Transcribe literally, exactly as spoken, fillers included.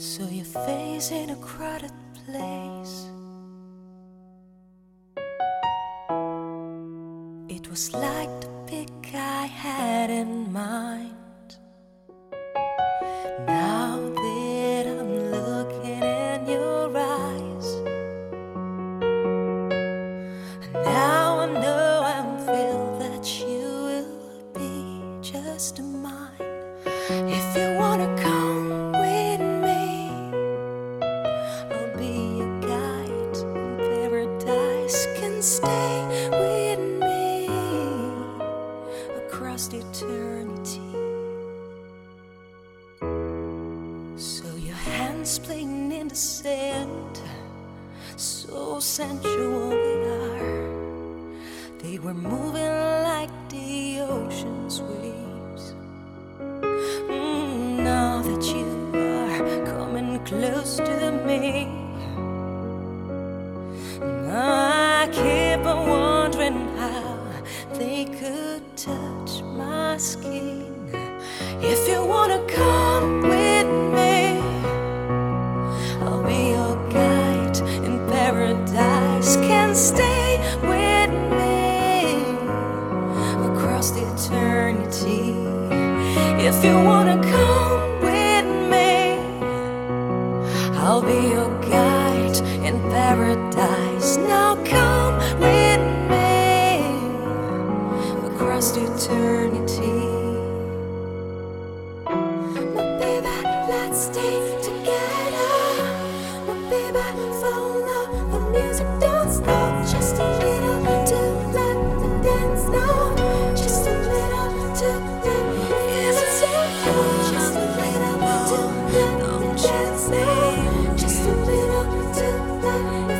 So your face in a crowded place. It was like the pic I had in mind. Now that I'm looking in your eyes, now I know I feel that you will be just mine. If you wanna come with me, I'll be your guide in paradise. Can stay with me across the eternity. So your hands playing in the sand, so sensual they are. They were moving like the ocean's waves. Mm, now that you are coming close to me, I keep on wondering how they could touch my skin. If you wanna come with me, I'll be your guide in paradise. Can stay with me across the eternity. If you wanna come with me, I'll be your guide in paradise. Now come with me across the eternity. My baby, let's stay together. My baby, follow the music, don't stop. Just a little to let the dance now. Just a little to let the dance now. Just a little to let the dance now. Just a little to let